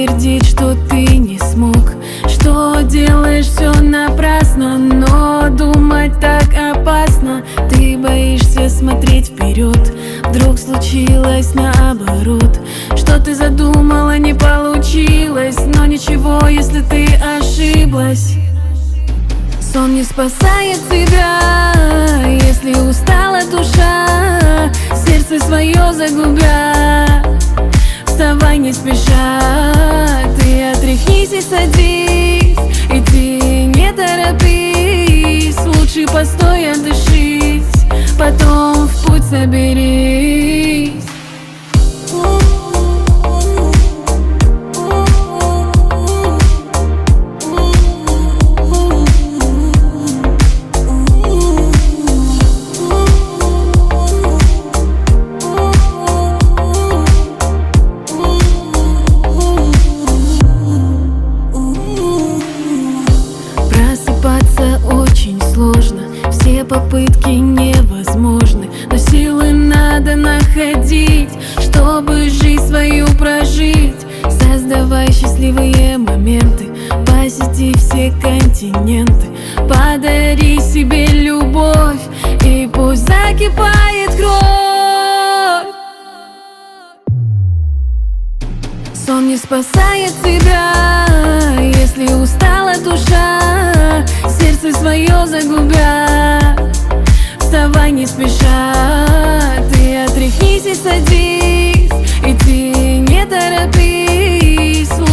твердит, что ты не смог, что делаешь все напрасно. Но думать так опасно. Ты боишься смотреть вперед, вдруг случилось наоборот. Что ты задумала, не получилось, но ничего, если ты ошиблась. Сон не спасает тебя, если устала душа, сердце свое загубя. Вставай не спеша, ты отряхнись и садись, и ты не торопись. Лучше постой, отдышись, потом в путь соберись. Очень сложно, все попытки невозможны, но силы надо находить, чтобы жизнь свою прожить. Создавай счастливые моменты, посети все континенты, подари себе любовь, и пусть закипает кровь. Сон не спасает тебя, если устала душа, сердце свое загубя. Вставай не спеша, ты отряхнись и садись, и ты не торопись.